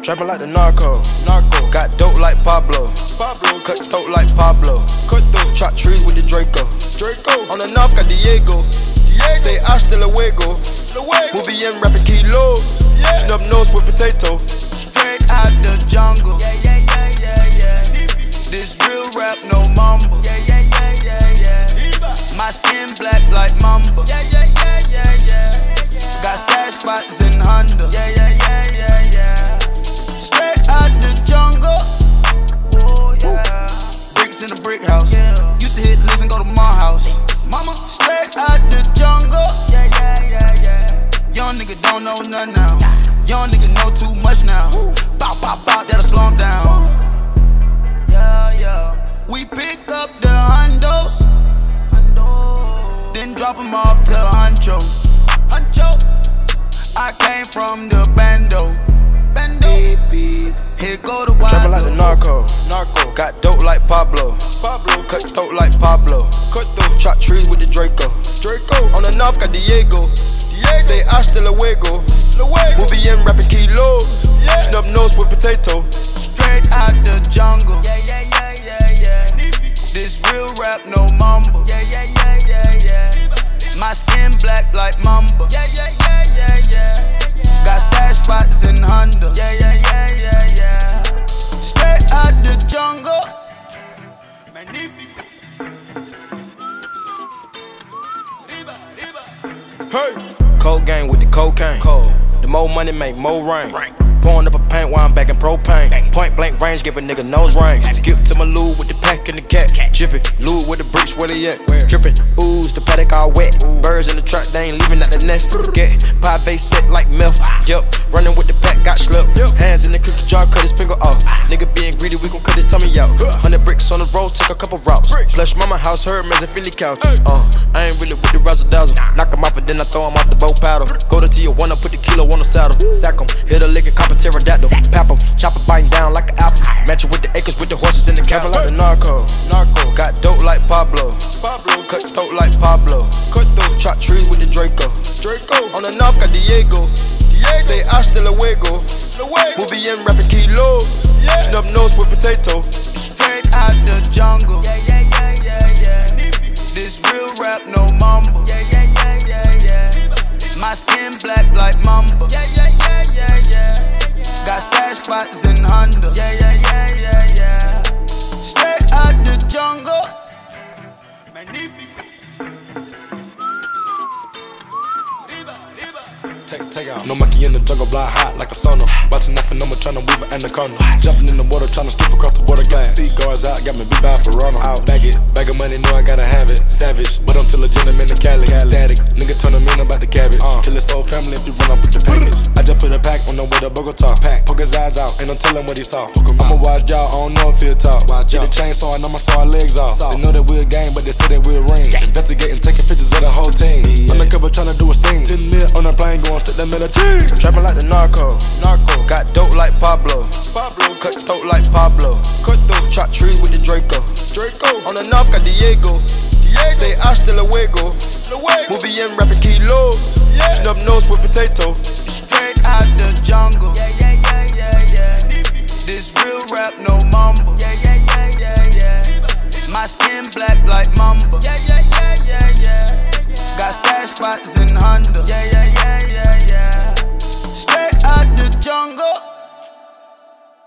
Trapping like the narco. Got dope like Pablo. Cut throat like Pablo. Chop trees with the Draco. On the north got Diego. Say hasta luego. We'll be in rapping kilo. Snub nose with potato. Straight out the jungle. This real rap, no mumble. My skin black like mamba. Got stash spots in Honda. Straight out the jungle. Bricks in a brick house. Used to hit list and go to my house. Mama, straight out the jungle. Young nigga don't know none now. Young nigga know too much now. Bop, bop, bop, that'll slow him down. We pick up the hundos, then drop them off to Huncho. I came from the bando. Here go the wild. Trapping like the narco. Got dope like Pablo. Cut throat like Pablo. Chop trees with the Draco. On the north got Diego. Say hasta luego. We'll be in rapping kilo. Snub nose with potato. Straight out the jungle. This real rap, no mumble. My skin black like mamba. Got stash spots in Honda. Straight out the jungle. Magnifico. Hey, cold gang with the cocaine. The more money make more rain. Pouring up a paint while I'm back in propane. Point blank range, give a nigga nose range. Skip to my loo with the pack and the cat. Jiffy, loo with the bricks, where they at? Drippin', ooze, the paddock all wet. Birds in the truck, they ain't leaving out the nest. Get pie base set like milk. Yup, running with the pack, got slipped. Hands in the cookie jar, cut his finger off. Nigga being greedy, we gon' cut his tummy out. 100 bricks on the road, took a couple routes. Flush mama house, her man's a Philly couch. I ain't really with the razzle dazzle. Knock him off and then I throw him off the bow paddle. Go to Tijuana, put the kilo on the saddle. Sack him, hit a lick and cop a pterodactyl. Pap him, chop it biting down like an apple. Match it with the acres, with the horses in the cabin like the narco. Got dope like Pablo. Cut throat like Pablo. Chop trees with the Draco. On the north got Diego. Say hasta luego. We'll be in rapping kilo. Snub nose with potato. Straight out the jungle. This real rap, no mumble. My skin black like mamba. Got stash spots in Honda. Straight out the jungle. Magnifico. Take out. No monkey in the jungle, blind hot like a sauna. Watching nothing, I'm tryna weave an anaconda. Jumping in the water, tryna skip across the water glass. Seaguards out, got me beat by Ferrano. Out, bag it, bag of money, know I gotta have it. Savage, but I'm still a gentleman in Cali. Static, nigga turn them in about the cabbage. Kill his whole family if you run up with the package. I just put a pack on the way to Bogota. Poke his eyes out, ain't no telling what he saw. I'ma watch y'all, I don't know if he'll talk. Get a chainsaw, and I'ma saw our legs off. They know that we're a gang, but they say that we're a ring. Investigating, taking pictures of the whole team. Undercover tryna do a sting. 10 mil on the plane, going straight to military. Trapping like the narco. Got dope like Pablo. Cut throat like Pablo. Chop trees with the Draco. On the north got Diego. Say hasta luego. We'll be in rapping kilo. Snub nose with potato. Straight out the jungle.